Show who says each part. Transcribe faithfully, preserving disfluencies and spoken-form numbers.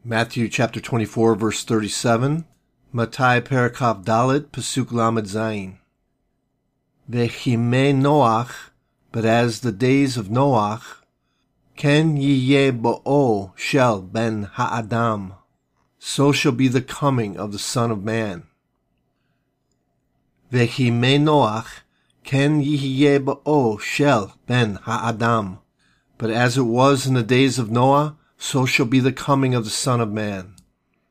Speaker 1: Matthew chapter twenty-four, verse thirty-seven. Matai Perikav Dalit, Pasuk Lamed Zayin. Vechimei Noach, but as the days of Noach, Ken yiyeh bo'o shel ben ha'adam, so shall be the coming of the Son of Man. Vechimei Noach, Ken yiyeh bo'o shel ben ha'adam, but as it was in the days of Noah, so shall be the coming of the Son of Man.